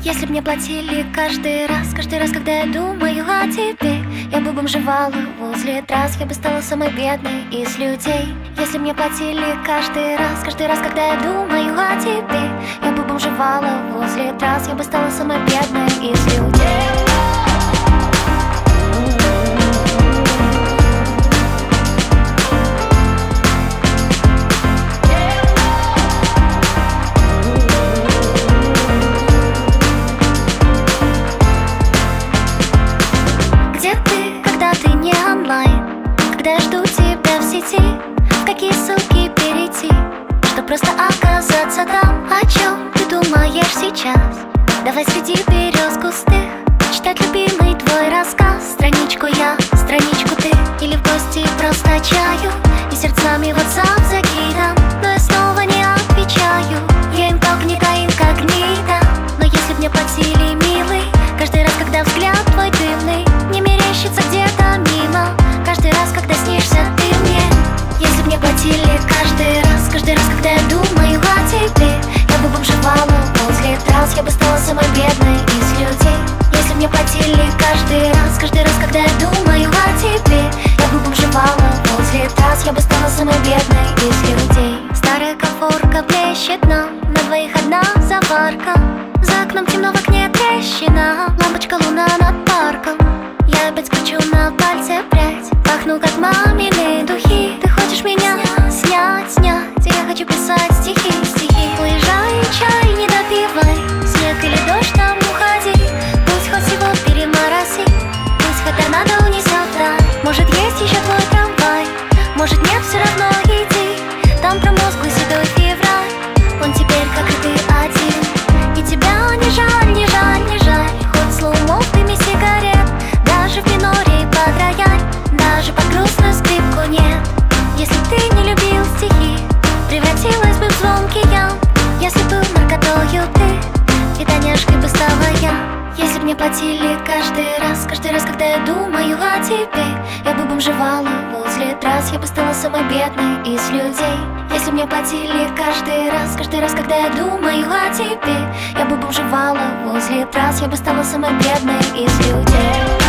Если б мне платили каждый раз, когда я думаю о тебе, я бы бомжевала возле трасс, я бы стала самой бедной из людей. Если б мне платили каждый раз, когда я думаю о тебе, я бы бомжевала возле трасс, я бы стала самой бедной из людей. Когда я жду тебя в сети, в какие ссылки перейти, чтоб просто оказаться там? О чем ты думаешь сейчас? Давай среди берез густых читать любимый твой рассказ. Страничку я, страничку ты, или в гости просто чаю и сердцами WhatsApp закидам, но я снова не отвечаю. Я инкогнито, инкогнито. Но если б мне платили, милый, каждый раз, когда взгляд твой дымный не мерещится где-то мимо, каждый раз, когда снишься ты мне. Если б мне платили каждый раз, когда я думаю о тебе, я бы бомжевала возле трасс, я бы стала самой бедной из людей. Если б мне платили каждый раз, когда я думаю о тебе, я бы бомжевала возле трасс, я бы стала самой бедной из людей. Старая конфорка блещет нам, на двоих одна заварка, за окном темно, в окне трещина, лампочка луна над парком. Я опять кручу на пальце прядь, пахну как мамины духи. Ты хочешь меня снять, я хочу писать стихи. Уезжай, чай не допивай, снег или дождь там уходи, пусть хоть всего перемороси, пусть хоть торнадо унесет рай. Может есть еще твой трамвай, может нет, все равно иди, там промозглый седой февраль, он теперь как и ты один, и тебя не жаль, не жаль, не жаль. Хоть слоумов в дыме сигарет, даже в миноре под рояль, даже под грустную скрипку нет. Если ты не любил стихи, превратилась бы в звонкий ям. Если был наркотою ты, витаняшкой бы стала я. Если б мне платили каждый раз, когда я думаю о тебе, я бы бомжевала возле трасс, я бы стала самой бедной из людей. Если б мне платили каждый раз, когда я думаю о тебе, я бы бомжевала возле трасс, я бы стала самой бедной из людей.